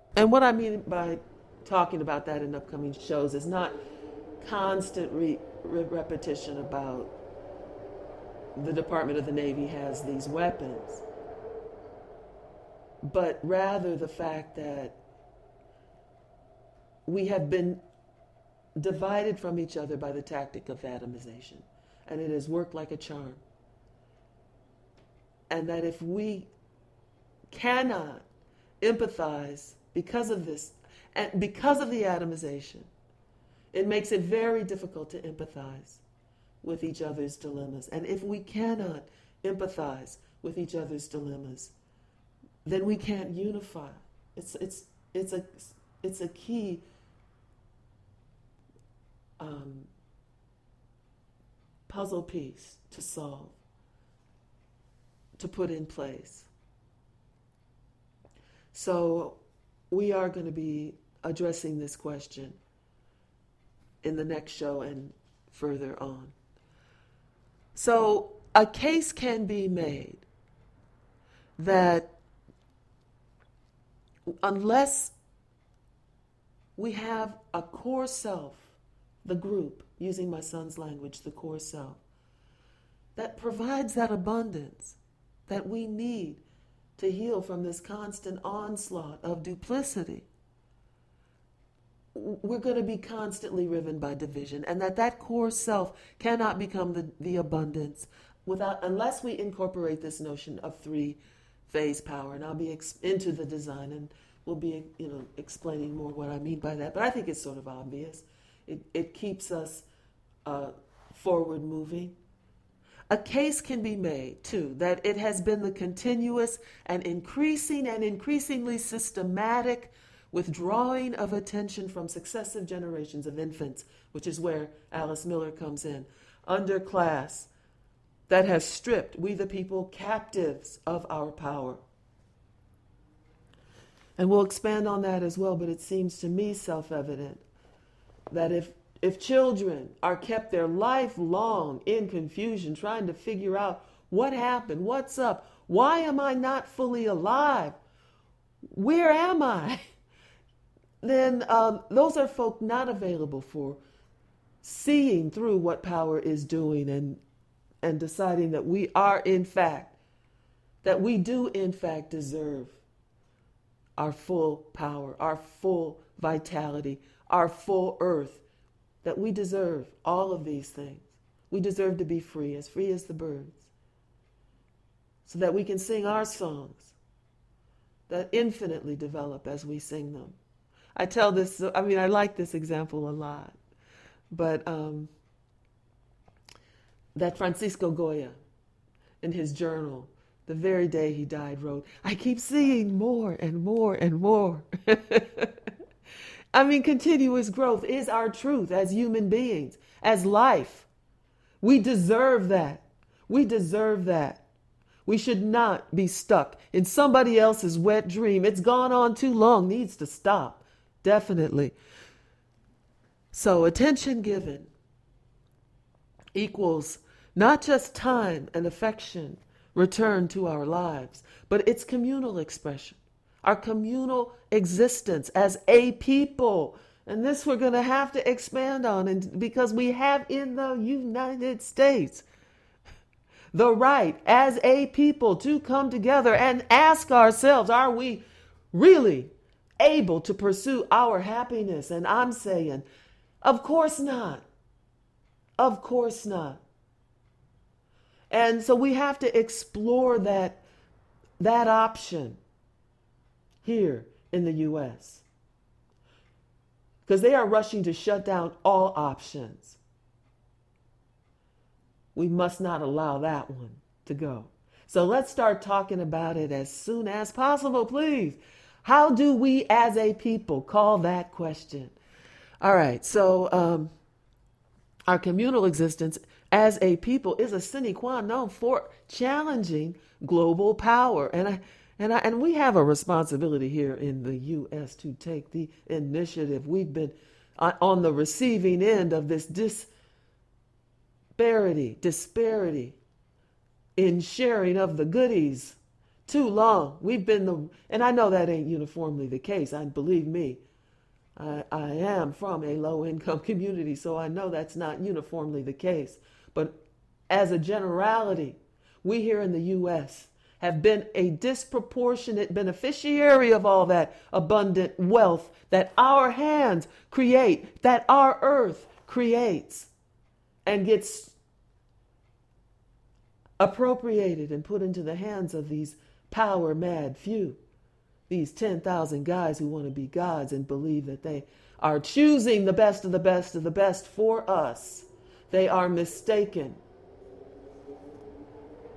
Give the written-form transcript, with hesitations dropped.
And what I mean by talking about that in upcoming shows is not constant repetition about the Department of the Navy has these weapons, but rather the fact that we have been divided from each other by the tactic of atomization, and it has worked like a charm. And that if we cannot empathize because of this, and because of the atomization, it makes it very difficult to empathize with each other's dilemmas. And if we cannot empathize with each other's dilemmas, then we can't unify. It's a key puzzle piece to solve, to put in place. So we are going to be addressing this question in the next show and further on. So a case can be made that unless we have a core self, the group, using my son's language, the core self, that provides that abundance that we need to heal from this constant onslaught of duplicity, we're going to be constantly riven by division, and that core self cannot become the abundance unless we incorporate this notion of three-phase power. And I'll be into the design, and we'll be explaining more what I mean by that. But I think it's sort of obvious. It keeps us forward moving. A case can be made, too, that it has been the continuous and increasingly systematic withdrawing of attention from successive generations of infants, which is where Alice Miller comes in, underclass, that has stripped we the people captives of our power. And we'll expand on that as well, but it seems to me self-evident that if children are kept their life long in confusion, trying to figure out what happened, what's up, why am I not fully alive, where am I, then those are folk not available for seeing through what power is doing and deciding that we do in fact deserve our full power, our full vitality, our full earth, that we deserve all of these things. We deserve to be free as the birds, so that we can sing our songs that infinitely develop as we sing them. I like this example a lot, but that Francisco Goya, in his journal, the very day he died, wrote, "I keep seeing more and more and more." Continuous growth is our truth as human beings, as life. We deserve that. We deserve that. We should not be stuck in somebody else's wet dream. It's gone on too long, needs to stop. Definitely. So attention given equals not just time and affection returned to our lives, but its communal expression, our communal existence as a people. And this we're going to have to expand on, because we have in the United States the right as a people to come together and ask ourselves, are we really able to pursue our happiness? And I'm saying, of course not. Of course not. And so we have to explore that option here in the U.S., because they are rushing to shut down all options. We must not allow that one to go. So let's start talking about it as soon as possible, please. How do we as a people call that question? All right, so our communal existence as a people is a sine qua non for challenging global power. And we have a responsibility here in the U.S. to take the initiative. We've been on the receiving end of this disparity in sharing of the goodies Too long. We've been and I know that ain't uniformly the case. And believe me, I am from a low income community, so I know that's not uniformly the case. But as a generality, we here in the U.S. have been a disproportionate beneficiary of all that abundant wealth that our hands create, that our earth creates, and gets appropriated and put into the hands of these power mad few. These 10,000 guys who want to be gods and believe that they are choosing the best of the best of the best for us. They are mistaken.